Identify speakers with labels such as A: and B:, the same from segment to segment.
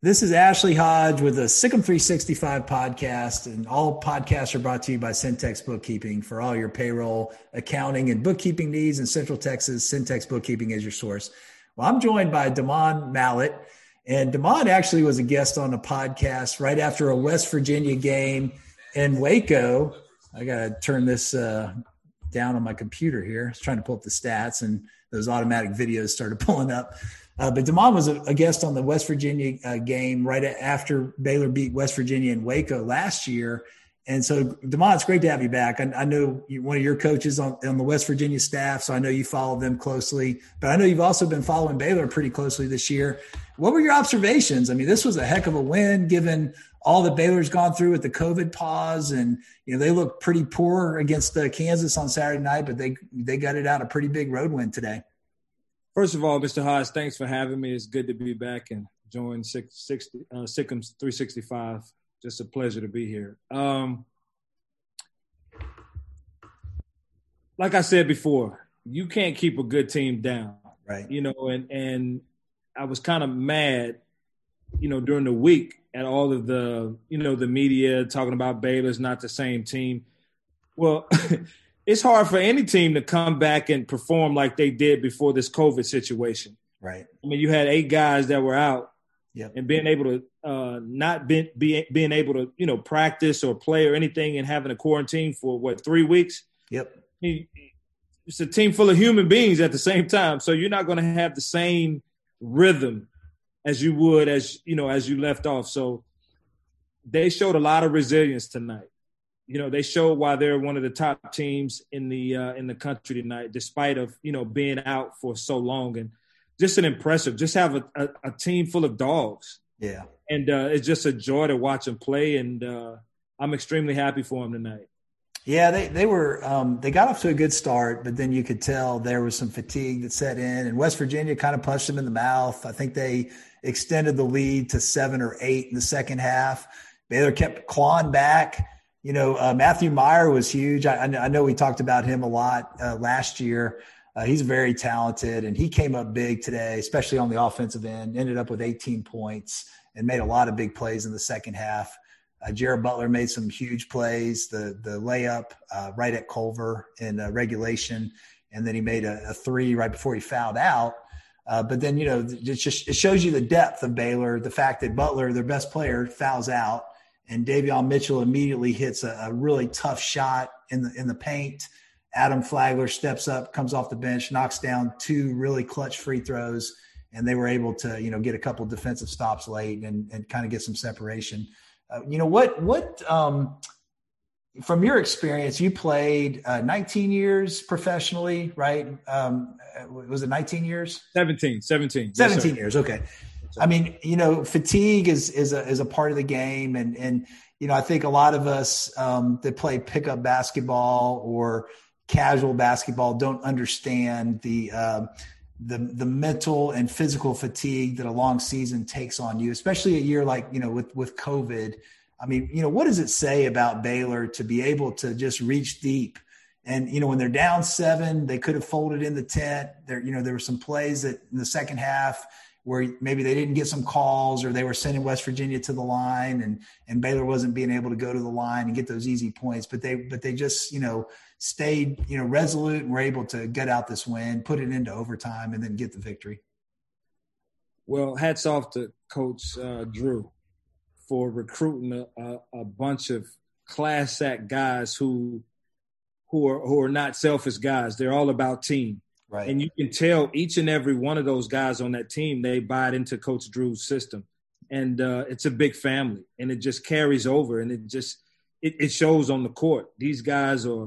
A: This is Ashley Hodge with the Sikkim 365 podcast, and all podcasts are brought to you by Syntex Bookkeeping for all your payroll, accounting, and bookkeeping needs in Central Texas. Syntex Bookkeeping is your source. Well, I'm joined by Damon Mallett, and Damon actually was a guest on a podcast right after a West Virginia game in Waco. I got to turn this down on my computer here. I was trying to pull up the stats, and those automatic videos started pulling up. But Damon was a guest on the West Virginia game right after Baylor beat West Virginia in Waco last year. And so, Damon, it's great to have you back. I know you're one of your coaches on the West Virginia staff, so I know you follow them closely. But I know you've also been following Baylor pretty closely this year. What were your observations? I mean, this was a heck of a win given all that Baylor's gone through with the COVID pause. And, they looked pretty poor against Kansas on Saturday night, but they got it out a pretty big road win today.
B: First of all, Mr. Hodge, thanks for having me. It's good to be back and join Sickham's 365. Just a pleasure to be here. Like I said before, you can't keep a good team down,
A: right?
B: And I was kind of mad, during the week at all of the, the media talking about Baylor's not the same team. Well, it's hard for any team to come back and perform like they did before this COVID situation.
A: Right.
B: I mean, you had 8 guys that were out,
A: yep,
B: and being able to being able to, practice or play or anything and having a quarantine for 3 weeks.
A: Yep.
B: It's a team full of human beings at the same time. So you're not going to have the same rhythm as you would as you left off. So they showed a lot of resilience tonight. They showed why they're one of the top teams in the country tonight, despite of, being out for so long. And just an impressive, just have a team full of dogs.
A: Yeah.
B: And it's just a joy to watch them play. And I'm extremely happy for them tonight.
A: Yeah, they were they got off to a good start, but then you could tell there was some fatigue that set in, and West Virginia kind of punched them in the mouth. I think they extended the lead to 7 or 8 in the second half. Baylor kept clawing back. Matthew Meyer was huge. I know we talked about him a lot last year. He's very talented, and he came up big today, especially on the offensive end, ended up with 18 points and made a lot of big plays in the second half. Jared Butler made some huge plays, the layup right at Culver in regulation, and then he made a 3 right before he fouled out. But then, it shows you the depth of Baylor, the fact that Butler, their best player, fouls out. And Davion Mitchell immediately hits a really tough shot in the paint. Adam Flagler steps up, comes off the bench, knocks down 2 really clutch free throws, and they were able to, get a couple defensive stops late and kind of get some separation. From your experience, you played 19 years professionally, right? Was it 19 years?
B: 17
A: yes, years. Okay. I mean, fatigue is a part of the game. And I think a lot of us that play pickup basketball or casual basketball don't understand the mental and physical fatigue that a long season takes on you, especially a year like, with COVID. I mean, what does it say about Baylor to be able to just reach deep? And, when they're down 7, they could have folded in the tent. There were some plays that in the second half where maybe they didn't get some calls or they were sending West Virginia to the line and Baylor wasn't being able to go to the line and get those easy points. But they just, stayed, resolute and were able to get out this win, put it into overtime, and then get the victory.
B: Well, hats off to Coach Drew for recruiting a bunch of class act guys who are not selfish guys. They're all about team.
A: Right.
B: And you can tell each and every one of those guys on that team, they buy it into Coach Drew's system. And it's a big family, and it just carries over, and it shows on the court. These guys are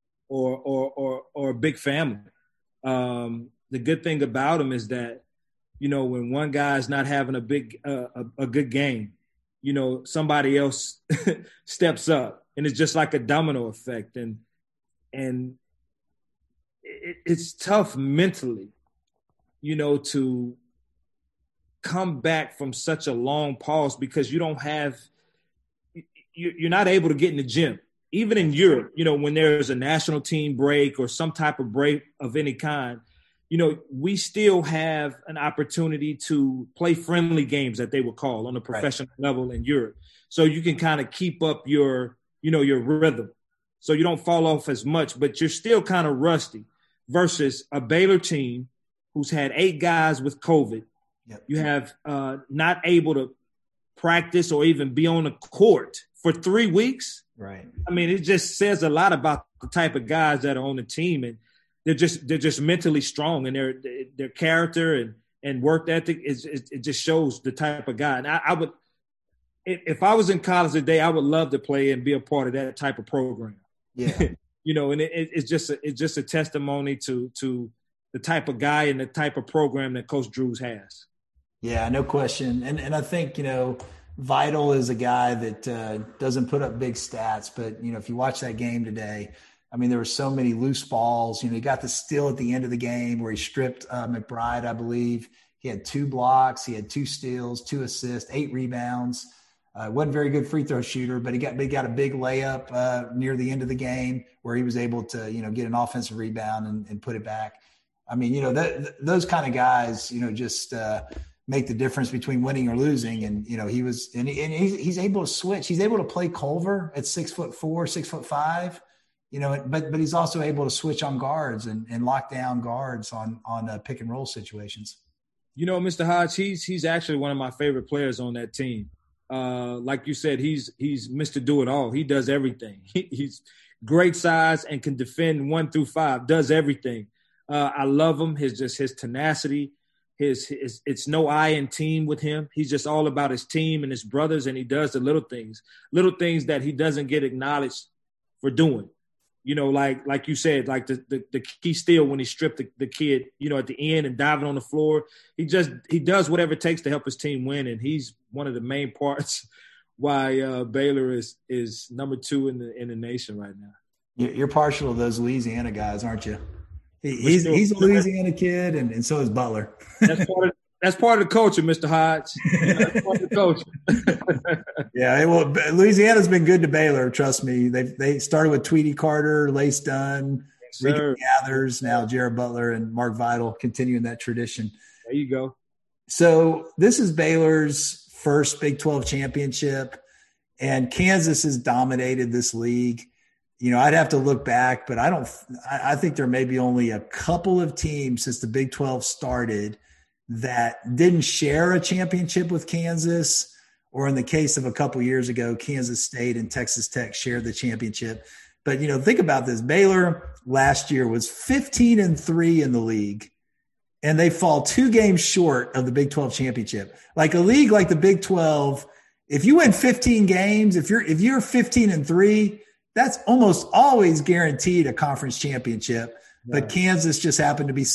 B: a big family. The good thing about them is that, when one guy's not having a good game, somebody else steps up, and it's just like a domino effect. And it's tough mentally, to come back from such a long pause because you're not able to get in the gym. Even in Europe, when there's a national team break or some type of break of any kind, we still have an opportunity to play friendly games that they would call on a professional level in Europe. So you can kind of keep up your rhythm. So you don't fall off as much, but you're still kind of rusty versus a Baylor team who's had 8 guys with COVID. Yep. You have not able to practice or even be on the court for 3 weeks.
A: Right.
B: I mean, it just says a lot about the type of guys that are on the team, and they're just mentally strong, and their character and work ethic it just shows the type of guy. And I would, if I was in college today, I would love to play and be a part of that type of program.
A: Yeah.
B: And it's just a testimony to the type of guy and the type of program that Coach Drews has.
A: Yeah, no question. And I think, Vital is a guy that doesn't put up big stats, but, if you watch that game today, I mean, there were so many loose balls. He got the steal at the end of the game where he stripped McBride, I believe. He had 2 blocks. He had 2 steals, 2 assists, 8 rebounds. Wasn't a very good free throw shooter, but he got a big layup near the end of the game where he was able to, get an offensive rebound and put it back. I mean, those kind of guys, just make the difference between winning or losing. And, he's able to switch. He's able to play Culver at 6'4", 6'5", but he's also able to switch on guards and lock down guards on pick and roll situations.
B: Mr. Hodge, he's actually one of my favorite players on that team. Like you said, he's Mr. Do-It-All. He does everything. He's great size and can defend 1 through 5, does everything. I love him. His tenacity, it's no I in team with him. He's just all about his team and his brothers, and he does the little things that he doesn't get acknowledged for doing. Like you said, like the key steal when he stripped the kid, at the end and diving on the floor. He does whatever it takes to help his team win, and he's one of the main parts why Baylor is number 2 in the nation right now.
A: You're partial to those Louisiana guys, aren't you? He's a Louisiana kid, and so is Butler.
B: That's part of the culture, Mr. Hodge. That's part of the culture.
A: Yeah, well, Louisiana's been good to Baylor. Trust me. They started with Tweety Carter, Lace Dunn, Ricky Gathers, now Jared Butler, and Mark Vital, continuing that tradition.
B: There you go. So
A: this is Baylor's first Big 12 championship, and Kansas has dominated this league. I'd have to look back, but I think there may be only a couple of teams since the Big 12 started that didn't share a championship with Kansas, or in the case of a couple years ago, Kansas State and Texas Tech shared the championship. But, think about this. Baylor last year was 15-3 in the league, and they fall 2 games short of the Big 12 championship. Like a league like the Big 12, if you win 15 games, if you're 15-3, that's almost always guaranteed a conference championship. Right. But Kansas just happened to be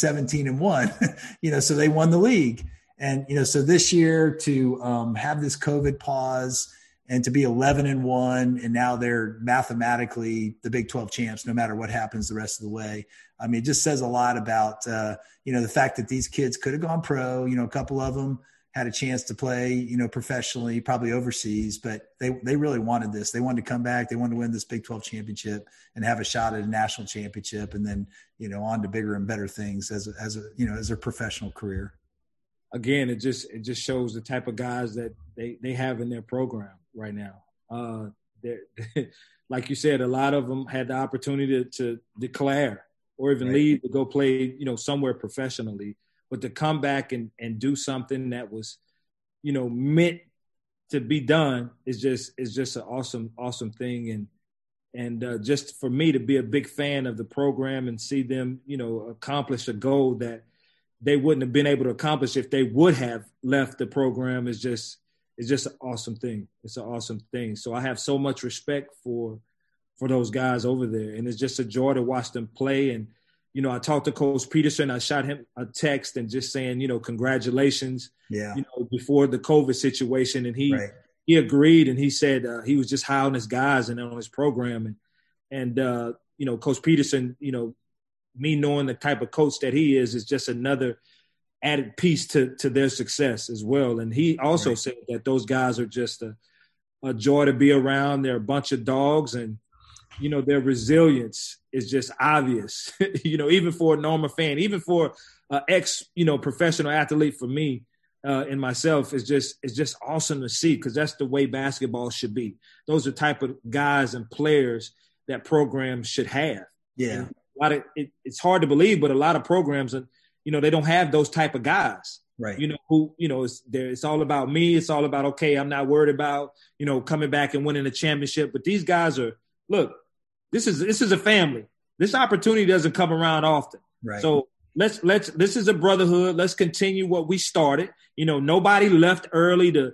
A: 17-1, so they won the league. And, so this year to have this COVID pause and to be 11-1, and now they're mathematically the Big 12 champs, no matter what happens the rest of the way. I mean, it just says a lot about, the fact that these kids could have gone pro, a couple of them had a chance to play, professionally, probably overseas, but they really wanted this. They wanted to come back. They wanted to win this Big 12 championship and have a shot at a national championship, and then, on to bigger and better things as their professional career.
B: Again, it just shows the type of guys that they have in their program right now. Like you said, a lot of them had the opportunity to declare or even leave to go play, somewhere professionally. But to come back and do something that was, meant to be done is just an awesome thing. And just for me to be a big fan of the program and see them, accomplish a goal that they wouldn't have been able to accomplish if they would have left the program is just an awesome thing. It's an awesome thing. So I have so much respect for those guys over there. And it's just a joy to watch them play. And, I talked to Coach Peterson. I shot him a text and just saying, congratulations, before the COVID situation. And he agreed, and he said he was just high on his guys and on his program. And Coach Peterson, me knowing the type of coach that he is just another added piece to their success as well. And he also said that those guys are just a joy to be around. They're a bunch of dogs, and their resilience is just obvious, even for a normal fan, even for an professional athlete for me and myself, it's just awesome to see, because that's the way basketball should be. Those are the type of guys and players that programs should have.
A: Yeah.
B: It's hard to believe, but a lot of programs, they don't have those type of guys.
A: Right.
B: It's all about me. It's all about, okay, I'm not worried about, coming back and winning a championship. But these guys look, this is a family. This opportunity doesn't come around often.
A: Right.
B: So this is a brotherhood. Let's continue what we started. Nobody left early to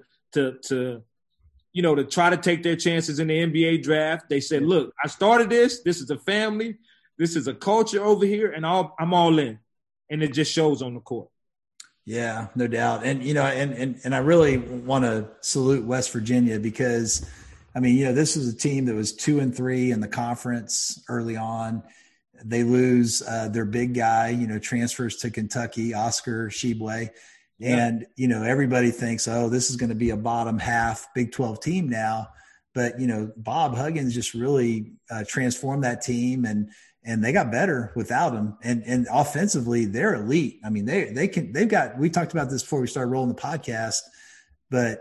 B: try to take their chances in the NBA draft. They said, look, I started this. This is a family. This is a culture over here, and I'm all in. And it just shows on the court.
A: Yeah, no doubt. And, and I really want to salute West Virginia because, this was a team that was 2-3 in the conference early on. They lose their big guy, transfers to Kentucky, Oscar Tshiebwe. Yeah. And, everybody thinks, oh, this is going to be a bottom half Big 12 team now. But, Bob Huggins just really transformed that team, and they got better without him. And offensively, they're elite. They've got, we talked about this before we started rolling the podcast, but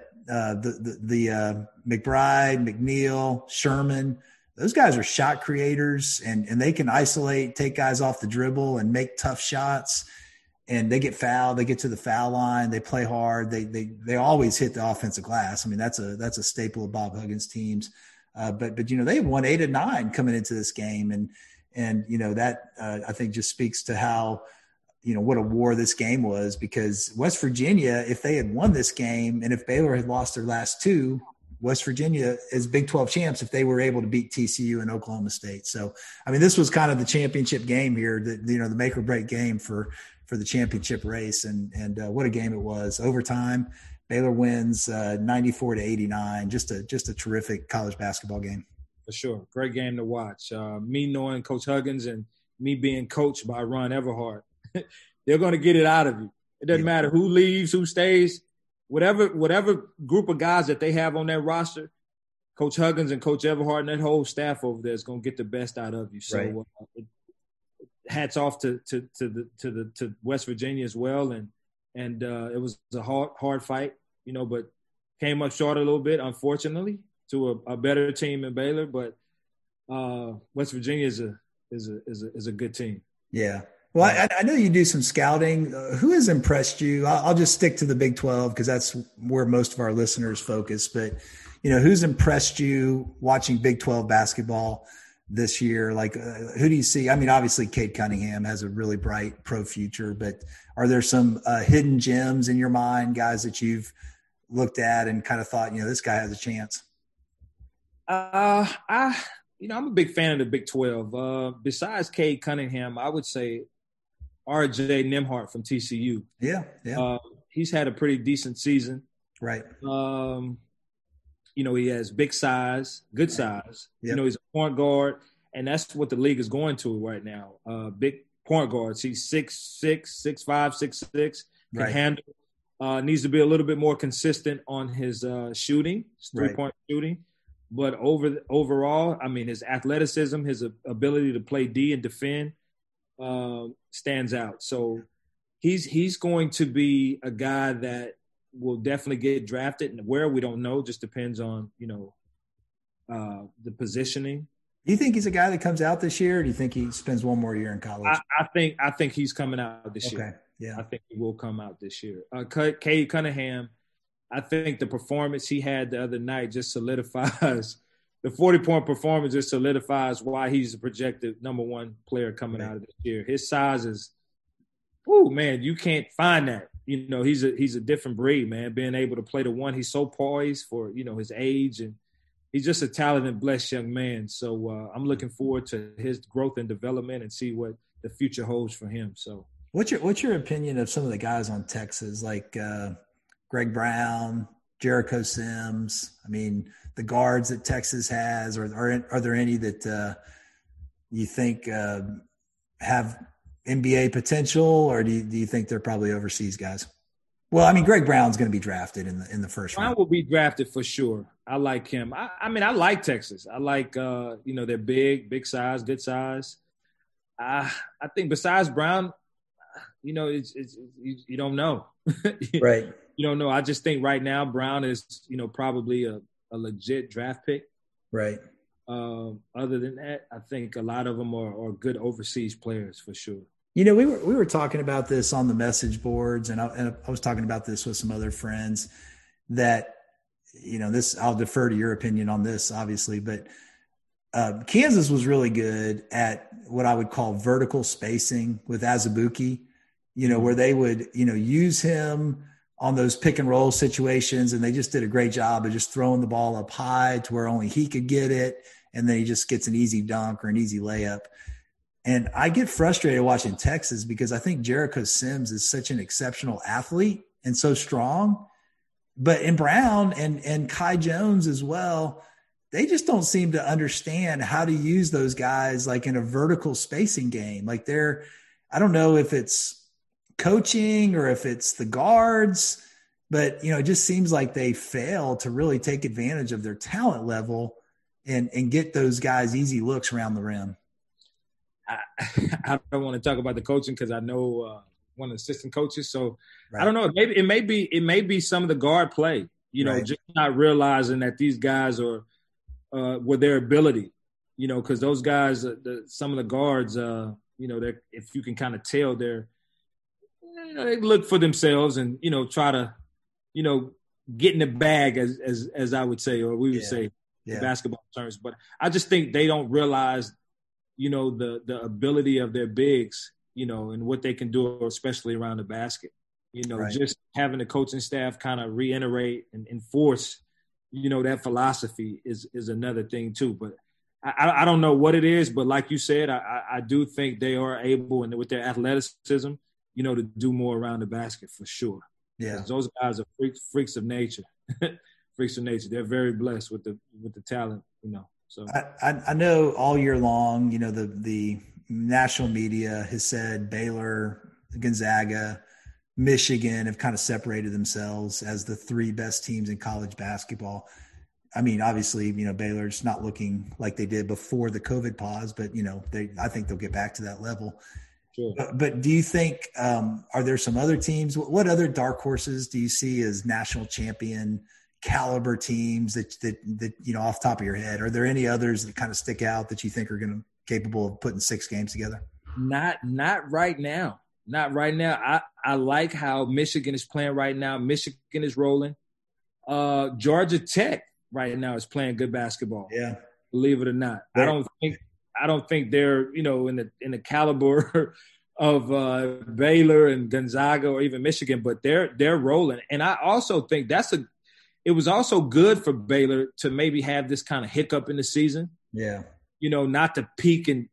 A: the McBride, McNeil, Sherman, those guys are shot creators, and they can isolate, take guys off the dribble and make tough shots. And they get fouled. They get to the foul line. They play hard. They always hit the offensive glass. That's a staple of Bob Huggins' teams. But they won 8 of 9 coming into this game, and that I think just speaks to how what a war this game was, because West Virginia, if they had won this game and if Baylor had lost their last 2, West Virginia is Big 12 champs if they were able to beat TCU and Oklahoma State. So, this was kind of the championship game here, the make or break game for the championship race. And what a game it was. Overtime, Baylor wins 94-89. Just a terrific college basketball game.
B: For sure. Great game to watch. Me knowing Coach Huggins and me being coached by Ron Everhart, they're going to get it out of you. It doesn't matter who leaves, who stays. Whatever group of guys that they have on that roster, Coach Huggins and Coach Everhart and that whole staff over there is going to get the best out of you. So
A: right.
B: Hats off to West Virginia as well, and it was a hard fight, but came up short a little bit, unfortunately, to a better team in Baylor. But West Virginia is a good team.
A: Yeah. Well, I know you do some scouting. Who has impressed you? I'll just stick to the Big 12 because that's where most of our listeners focus. But, who's impressed you watching Big 12 basketball this year? Like, who do you see? Obviously, Cade Cunningham has a really bright pro future. But are there some hidden gems in your mind, guys that you've looked at and kind of thought, this guy has a chance?
B: I'm a big fan of the Big 12. Besides Cade Cunningham, I would say R.J. Nembhard from TCU.
A: Yeah.
B: He's had a pretty decent season.
A: Right.
B: He has big size, good size.
A: Yep.
B: He's a point guard, and that's what the league is going to right now. Big point guards. He's 6'6", 6'5", 6'6", can handle. Needs to be a little bit more consistent on his shooting, his three-point shooting. But overall, his athleticism, his ability to play D and defend stands out. So he's going to be a guy that will definitely get drafted, and where we don't know, just depends on the positioning.
A: Do you think he's a guy that comes out this year, or do you think he spends one more year in college?
B: I think he's coming out this year.
A: Yeah,
B: I think he will come out this year. Cade Cunningham, I think the performance he had the other night just solidifies the 40-point performance. Just solidifies why he's a projected number 1 player coming out of this year. His size is, man, you can't find that. He's a different breed, man. Being able to play the 1, he's so poised for his age, and he's just a talented, blessed young man. So I'm looking forward to his growth and development and see what the future holds for him. So
A: what's your opinion of some of the guys on Texas, like Greg Brown, Jericho Sims? The guards that Texas has, or are there any that you think have NBA potential, or do you think they're probably overseas guys? Well, I mean, Greg Brown's going to be drafted in the first
B: Brown
A: round.
B: will be drafted for sure. I like him. I mean, I like Texas. I like they're big size, good size. I think besides Brown, it's you don't know.
A: Right.
B: You don't know. I just think right now Brown is probably a legit draft pick.
A: Right.
B: Other than that, I think a lot of them are good overseas players for sure.
A: We were talking about this on the message boards, and I was talking about this with some other friends that, this, I'll defer to your opinion on this, obviously, but Kansas was really good at what I would call vertical spacing with Azubuike, where they would, use him on those pick and roll situations. And they just did a great job of just throwing the ball up high to where only he could get it. And then he just gets an easy dunk or an easy layup. And I get frustrated watching Texas because I think Jericho Sims is such an exceptional athlete and so strong. But in Brown and Kai Jones as well, they just don't seem to understand how to use those guys like in a vertical spacing game. Like I don't know if it's coaching or if it's the guards, but it just seems like they fail to really take advantage of their talent level and get those guys easy looks around the rim.
B: I don't want to talk about the coaching because I know one of the assistant coaches. So
A: right.
B: I don't know. It may be some of the guard play, right. Just not realizing that these guys are with their ability, because those guys, some of the guards, if you can kind of tell they look for themselves and, try to, get in the bag as I would say, or we would say in basketball terms. But I just think they don't realize, the ability of their bigs, and what they can do, especially around the basket. Right. Just having the coaching staff kind of reiterate and enforce, that philosophy is another thing too. But I don't know what it is, but like you said, I do think they are able, and with their athleticism, to do more around the basket for sure.
A: Yeah.
B: Those guys are freaks of nature. Freaks of nature. They're very blessed with the talent, So
A: I know all year long, the national media has said Baylor, Gonzaga, Michigan have kind of separated themselves as the three best teams in college basketball. I mean, obviously, Baylor's not looking like they did before the COVID pause, but, I think they'll get back to that level.
B: Sure.
A: But do you think, are there some other teams? What other dark horses do you see as national champion caliber teams that off the top of your head? Are there any others that kind of stick out that you think are capable of putting 6 games together?
B: Not right now. Not right now. I like how Michigan is playing right now. Michigan is rolling. Georgia Tech right now is playing good basketball.
A: Yeah.
B: Believe it or not. I don't think they're, in the caliber of Baylor and Gonzaga or even Michigan, but they're rolling. And I also think it was also good for Baylor to maybe have this kind of hiccup in the season.
A: Yeah.
B: Not to peak and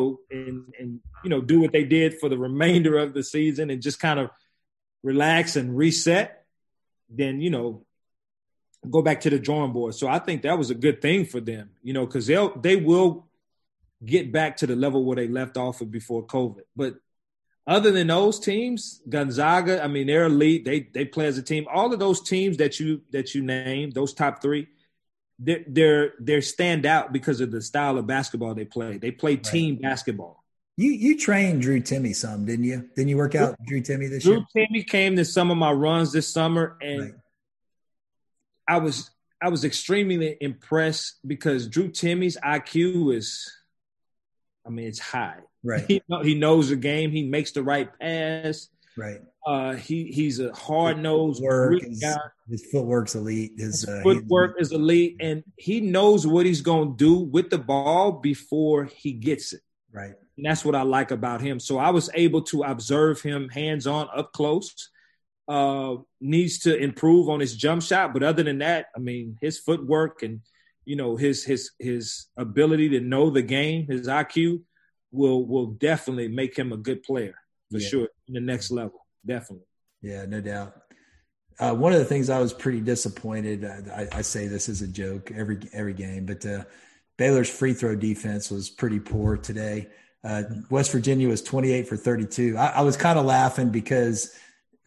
B: do what they did for the remainder of the season and just kind of relax and reset, then, go back to the drawing board. So I think that was a good thing for them, because they will get back to the level where they left off of before COVID. But other than those teams, Gonzaga, I mean, they're elite. They play as a team. All of those teams that you named, those top 3, they're stand out because of the style of basketball they play. They play team basketball.
A: You trained Drew Timme some, didn't you? Didn't you work out Drew Timme this year?
B: Drew Timme came to some of my runs this summer, and I was extremely impressed because Drew Timme's IQ it's high.
A: Right.
B: He knows the game. He makes the right pass.
A: Right.
B: He's a hard-nosed guy.
A: His footwork's elite. His
B: footwork is elite, and he knows what he's going to do with the ball before he gets it.
A: Right.
B: And that's what I like about him. So I was able to observe him hands-on, up close. Needs to improve on his jump shot, but other than that, I mean, his footwork and his ability to know the game, his IQ will definitely make him a good player for sure in the next level. Definitely.
A: Yeah, no doubt. One of the things I was pretty disappointed. I say this as a joke every game, but Baylor's free throw defense was pretty poor today. West Virginia was 28 for 32. I was kind of laughing because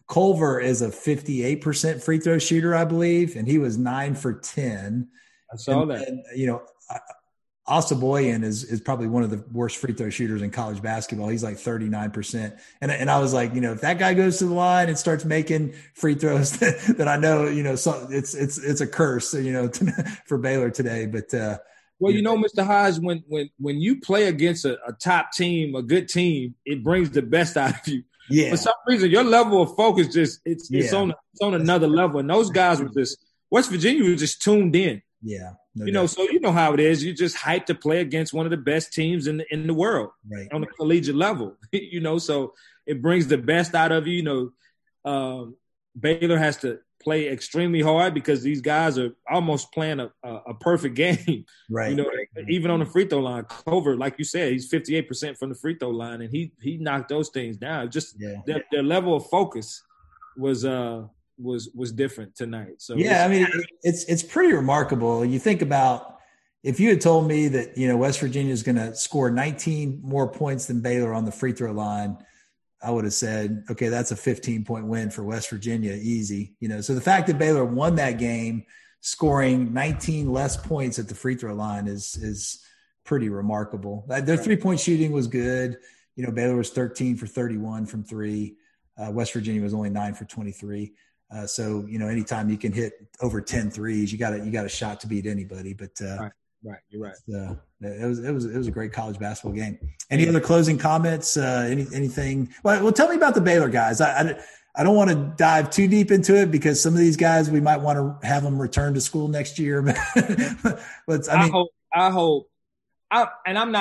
A: Culver is a 58% free throw shooter, I believe, and he was 9 for 10.
B: I saw that.
A: And, Osaboyan is probably one of the worst free throw shooters in college basketball. He's like 39%. And I was like, if that guy goes to the line and starts making free throws, that I know, so it's a curse, for Baylor today. But
B: Mr. Hodge, when you play against a top team, a good team, it brings the best out of you.
A: Yeah.
B: For some reason, your level of focus it's on another level. And those guys were West Virginia was just tuned in.
A: Yeah.
B: So you know how it is. You just hyped to play against one of the best teams in the world,
A: right,
B: on the collegiate level. So it brings the best out of you. Baylor has to play extremely hard because these guys are almost playing a perfect game.
A: Right.
B: Even on the free throw line. Culver, like you said, he's 58% from the free throw line, and he knocked those things down. Just their level of focus was different tonight. So
A: it's pretty remarkable. You think about, if you had told me that West Virginia is going to score 19 more points than Baylor on the free throw line, I would have said, okay, that's a 15-point win for West Virginia, easy. So the fact that Baylor won that game, scoring 19 less points at the free throw line is pretty remarkable. Their 3-point shooting was good. Baylor was 13 for 31 from three. West Virginia was only 9 for 23. So anytime you can hit over 10 threes, you got a shot to beat anybody. But
B: right, you're right.
A: It was a great college basketball game. Any other closing comments? Anything? Well, tell me about the Baylor guys. I don't want to dive too deep into it because some of these guys we might want to have them return to school next year. But
B: I hope. I'm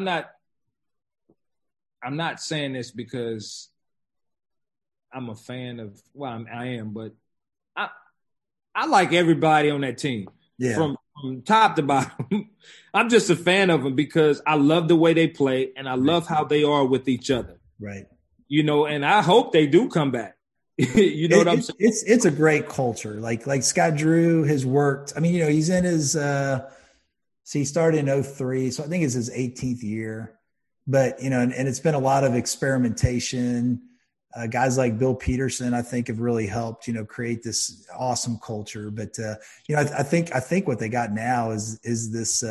B: not saying this because I'm a fan of, I am, but I like everybody on that team.
A: Yeah.
B: From top to bottom. I'm just a fan of them because I love the way they play and I love how they are with each other.
A: Right.
B: And I hope they do come back. What I'm saying?
A: It's a great culture. Like Scott Drew has worked. He's in his he started in 2003, so I think it's his 18th year. But and it's been a lot of experimentation. Guys like Bill Peterson, I think, have really helped, create this awesome culture. But I think what they got now is this.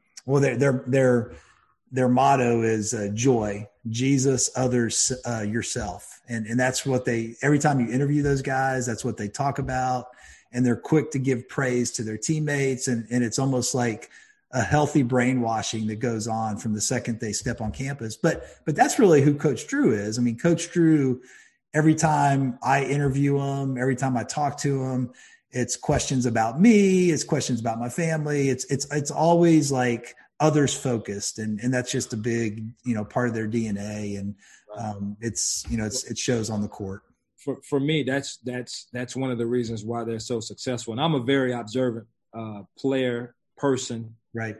A: Their motto is joy, Jesus, others, yourself, and that's what every time you interview those guys, that's what they talk about, and they're quick to give praise to their teammates, and it's almost like a healthy brainwashing that goes on from the second they step on campus. But that's really who Coach Drew is. Coach Drew, every time I interview him, every time I talk to him, it's questions about me, it's questions about my family. It's always like others focused. And that's just a big, part of their DNA. And it shows on the court.
B: For me, that's one of the reasons why they're so successful. And I'm a very observant person.
A: Right.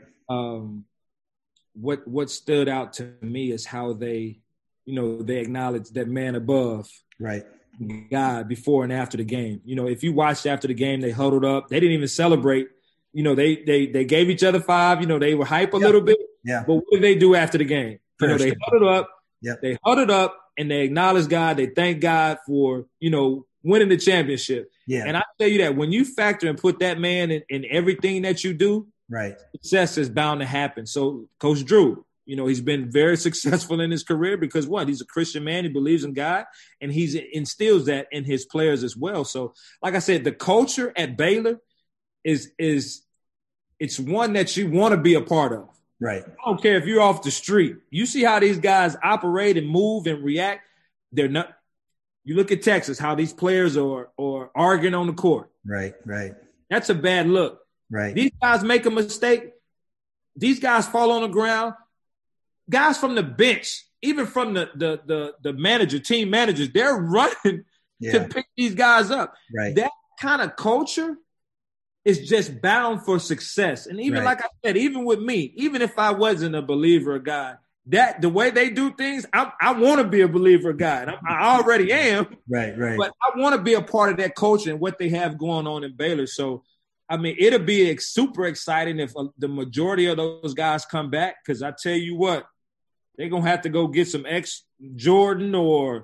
B: What stood out to me is how they acknowledge that man above,
A: right,
B: God, before and after the game. If you watched after the game, they huddled up. They didn't even celebrate. They gave each other five. They were hype a little bit.
A: Yeah.
B: But what did they do after the game? They huddled up.
A: Yep.
B: They huddled up and they acknowledged God. They thanked God for winning the championship.
A: Yeah.
B: And I tell you that when you factor and put that man in everything that you do,
A: right,
B: success is bound to happen. So Coach Drew, he's been very successful in his career because he's a Christian man. He believes in God, and he instills that in his players as well. So, like I said, the culture at Baylor is it's one that you want to be a part of.
A: Right.
B: I don't care if you're off the street. You see how these guys operate and move and react. They're not. You look at Texas, how these players are arguing on the court.
A: Right.
B: That's a bad look.
A: Right.
B: These guys make a mistake. These guys fall on the ground. Guys from the bench, even from the manager, team managers, they're running to pick these guys up.
A: Right.
B: That kind of culture is just bound for success. And even like I said, even with me, even if I wasn't a believer of God, that the way they do things, I want to be a believer of God. I already am.
A: Right.
B: But I want to be a part of that culture and what they have going on in Baylor. So, it'll be super exciting if the majority of those guys come back, because I tell you what, they're going to have to go get some ex-Jordan or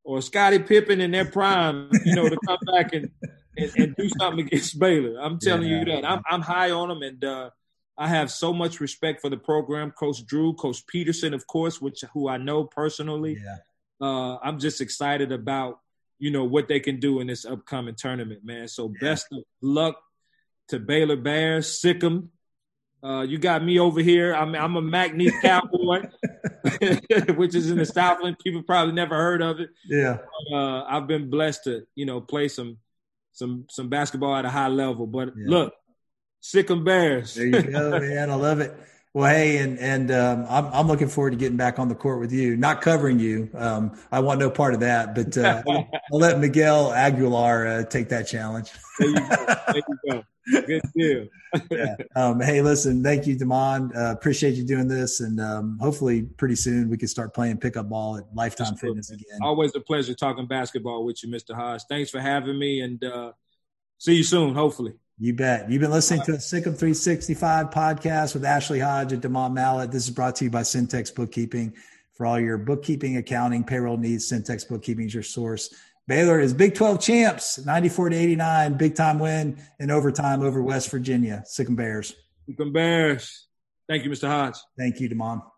B: or Scottie Pippen in their prime, to come back and do something against Baylor. I'm telling you that. I'm high on them, and I have so much respect for the program. Coach Drew, Coach Peterson, of course, who I know personally.
A: Yeah.
B: I'm just excited about, what they can do in this upcoming tournament, man. So best of luck to Baylor Bears. Sick 'em. You got me over here. I'm a McNeese Cowboy, which is in the Southland. People probably never heard of it.
A: Yeah.
B: I've been blessed to, play some basketball at a high level. But look, sick 'em Bears.
A: There you go, man. I love it. Well, hey, and I'm looking forward to getting back on the court with you. Not covering you. I want no part of that. But I'll let Miguel Aguilar take that challenge.
B: There you go. Good deal.
A: Hey, listen, thank you, Damon. Appreciate you doing this. And hopefully pretty soon we can start playing pickup ball at Lifetime Fitness again.
B: Always a pleasure talking basketball with you, Mr. Hodge. Thanks for having me, and see you soon, hopefully.
A: You bet. You've been listening to the Sick 'em 365 podcast with Ashley Hodge and Damon Mallett. This is brought to you by Syntex Bookkeeping. For all your bookkeeping, accounting, payroll needs, Syntex Bookkeeping is your source. Baylor is Big 12 champs, 94-89, big-time win in overtime over West Virginia. Sick 'em Bears.
B: Sick 'em Bears. Thank you, Mr. Hodge.
A: Thank you, Damon.